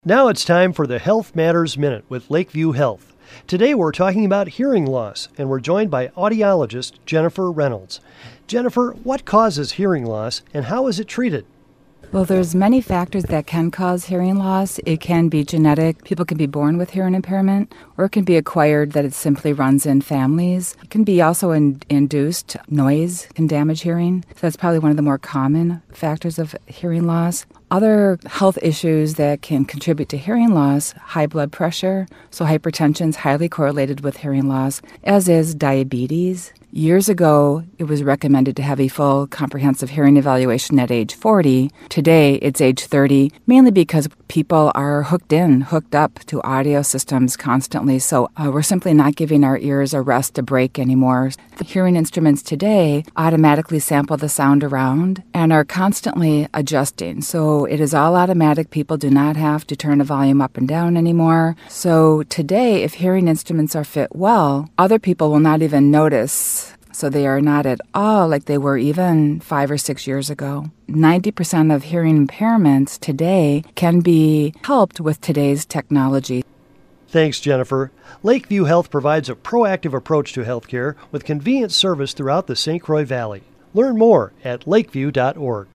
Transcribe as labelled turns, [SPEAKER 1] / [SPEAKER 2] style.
[SPEAKER 1] Now it's time for the Health Matters Minute with Lakeview Health. Today we're talking about hearing loss, and we're joined by audiologist Jennifer Reynolds. Jennifer, what causes hearing loss and how is it treated?
[SPEAKER 2] Well, there's many factors that can cause hearing loss. It can be genetic. People can be born with hearing impairment, or it can be acquired that it simply runs in families. It can be also induced. Noise can damage hearing. So that's probably one of the more common factors of hearing loss. Other health issues that can contribute to hearing loss, high blood pressure. So hypertension is highly correlated with hearing loss, as is diabetes. Years ago, it was recommended to have a full comprehensive hearing evaluation at age 40. Today, it's age 30, mainly because people are hooked up to audio systems constantly. So we're simply not giving our ears a rest, a break anymore. The hearing instruments today automatically sample the sound around and are constantly adjusting. So it is all automatic. People do not have to turn the volume up and down anymore. So today, if hearing instruments are fit well, other people will not even notice. So they are not at all like they were even 5 or 6 years ago. 90% of hearing impairments today can be helped with today's technology.
[SPEAKER 1] Thanks, Jennifer. Lakeview Health provides a proactive approach to healthcare with convenient service throughout the St. Croix Valley. Learn more at lakeview.org.